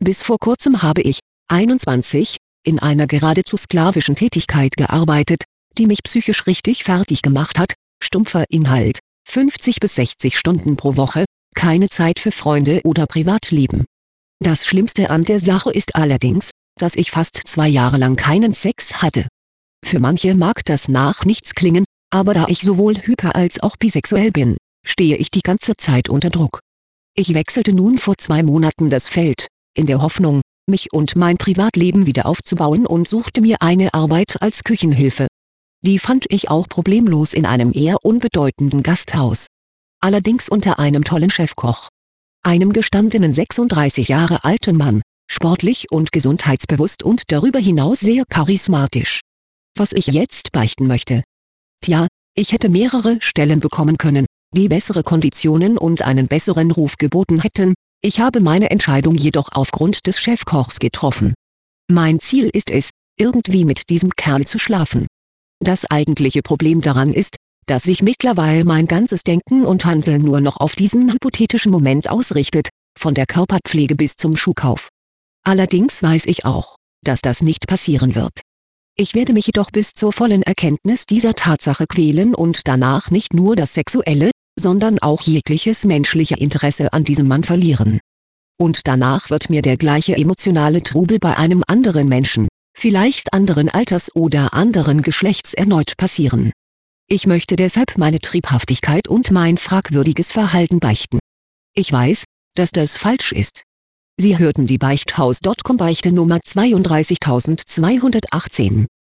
Bis vor kurzem habe ich, 21, in einer geradezu sklavischen Tätigkeit gearbeitet, die mich psychisch richtig fertig gemacht hat. Stumpfer Inhalt, 50 bis 60 Stunden pro Woche, keine Zeit für Freunde oder Privatleben. Das Schlimmste an der Sache ist allerdings, dass ich fast 2 Jahre lang keinen Sex hatte. Für manche mag das nach nichts klingen, aber da ich sowohl hyper- als auch bisexuell bin, stehe ich die ganze Zeit unter Druck. Ich wechselte nun vor 2 Monaten das Feld, in der Hoffnung, mich und mein Privatleben wieder aufzubauen, und suchte mir eine Arbeit als Küchenhilfe. Die fand ich auch problemlos in einem eher unbedeutenden Gasthaus. Allerdings unter einem tollen Chefkoch. Einem gestandenen 36 Jahre alten Mann, sportlich und gesundheitsbewusst und darüber hinaus sehr charismatisch. Was ich jetzt beichten möchte. Tja, ich hätte mehrere Stellen bekommen können, die bessere Konditionen und einen besseren Ruf geboten hätten. Ich habe meine Entscheidung jedoch aufgrund des Chefkochs getroffen. Mein Ziel ist es, irgendwie mit diesem Kerl zu schlafen. Das eigentliche Problem daran ist, dass sich mittlerweile mein ganzes Denken und Handeln nur noch auf diesen hypothetischen Moment ausrichtet, von der Körperpflege bis zum Schuhkauf. Allerdings weiß ich auch, dass das nicht passieren wird. Ich werde mich jedoch bis zur vollen Erkenntnis dieser Tatsache quälen und danach nicht nur das sexuelle, sondern auch jegliches menschliche Interesse an diesem Mann verlieren. Und danach wird mir der gleiche emotionale Trubel bei einem anderen Menschen, vielleicht anderen Alters oder anderen Geschlechts, erneut passieren. Ich möchte deshalb meine Triebhaftigkeit und mein fragwürdiges Verhalten beichten. Ich weiß, dass das falsch ist. Sie hörten die Beichthaus.com Beichte Nummer 32218.